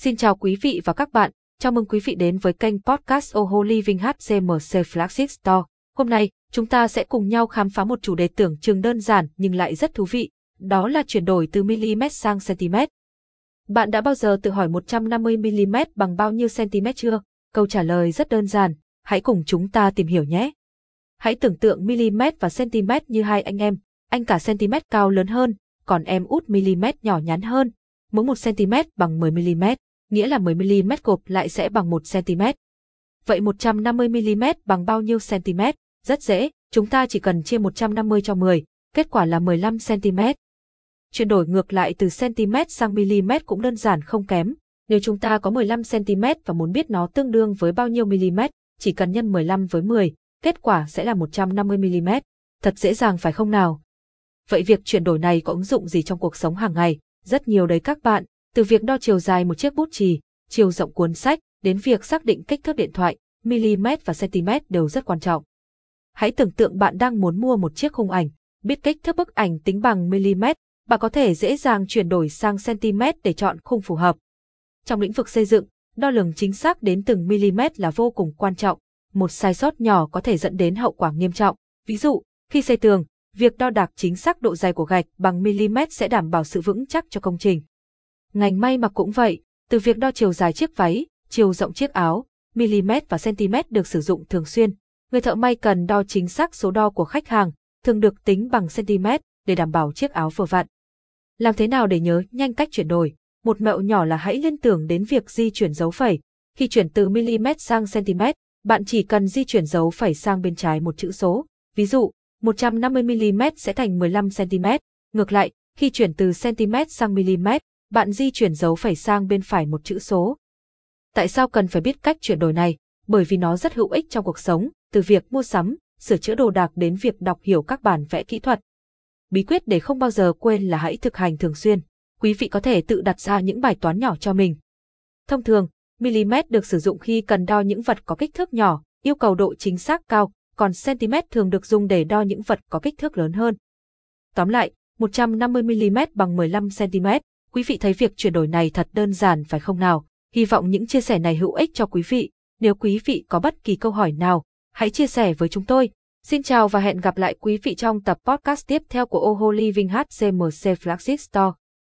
Xin chào quý vị và các bạn, chào mừng quý vị đến với kênh podcast Oho Living HCMC Flagship Store. Hôm nay, chúng ta sẽ cùng nhau khám phá một chủ đề tưởng chừng đơn giản nhưng lại rất thú vị, đó là chuyển đổi từ mm sang cm. Bạn đã bao giờ tự hỏi 150mm bằng bao nhiêu cm chưa? Câu trả lời rất đơn giản, hãy cùng chúng ta tìm hiểu nhé. Hãy tưởng tượng mm và cm như hai anh em, anh cả cm cao lớn hơn, còn em út mm nhỏ nhắn hơn. Mỗi 1 cm bằng 10mm, nghĩa là 10mm gộp lại sẽ bằng 1 cm. Vậy 150mm bằng bao nhiêu cm? Rất dễ, chúng ta chỉ cần chia 150 cho 10, kết quả là 15 cm. Chuyển đổi ngược lại từ cm sang mm cũng đơn giản không kém. Nếu chúng ta có 15 cm và muốn biết nó tương đương với bao nhiêu mm, chỉ cần nhân 15 với 10, kết quả sẽ là 150mm. Thật dễ dàng phải không nào? Vậy việc chuyển đổi này có ứng dụng gì trong cuộc sống hàng ngày? Rất nhiều đấy các bạn, từ việc đo chiều dài một chiếc bút chì, chiều rộng cuốn sách, đến việc xác định kích thước điện thoại, mm và cm đều rất quan trọng. Hãy tưởng tượng bạn đang muốn mua một chiếc khung ảnh, biết kích thước bức ảnh tính bằng mm, bạn có thể dễ dàng chuyển đổi sang cm để chọn khung phù hợp. Trong lĩnh vực xây dựng, đo lường chính xác đến từng mm là vô cùng quan trọng. Một sai sót nhỏ có thể dẫn đến hậu quả nghiêm trọng. Ví dụ, khi xây tường, việc đo đạc chính xác độ dày của gạch bằng mm sẽ đảm bảo sự vững chắc cho công trình. Ngành may mặc cũng vậy, từ việc đo chiều dài chiếc váy, chiều rộng chiếc áo, mm và cm được sử dụng thường xuyên. Người thợ may cần đo chính xác số đo của khách hàng, thường được tính bằng cm để đảm bảo chiếc áo vừa vặn. Làm thế nào để nhớ nhanh cách chuyển đổi? Một mẹo nhỏ là hãy liên tưởng đến việc di chuyển dấu phẩy. Khi chuyển từ mm sang cm, bạn chỉ cần di chuyển dấu phẩy sang bên trái một chữ số. Ví dụ, 150mm sẽ thành 15cm. Ngược lại, khi chuyển từ cm sang mm, bạn di chuyển dấu phẩy sang bên phải một chữ số. Tại sao cần phải biết cách chuyển đổi này? Bởi vì nó rất hữu ích trong cuộc sống, từ việc mua sắm, sửa chữa đồ đạc đến việc đọc hiểu các bản vẽ kỹ thuật. Bí quyết để không bao giờ quên là hãy thực hành thường xuyên. Quý vị có thể tự đặt ra những bài toán nhỏ cho mình. Thông thường, mm được sử dụng khi cần đo những vật có kích thước nhỏ, yêu cầu độ chính xác cao, còn cm thường được dùng để đo những vật có kích thước lớn hơn. Tóm lại, 150mm bằng 15cm, quý vị thấy việc chuyển đổi này thật đơn giản phải không nào? Hy vọng những chia sẻ này hữu ích cho quý vị. Nếu quý vị có bất kỳ câu hỏi nào, hãy chia sẻ với chúng tôi. Xin chào và hẹn gặp lại quý vị trong tập podcast tiếp theo của Oho Living HCMC Flagship Store.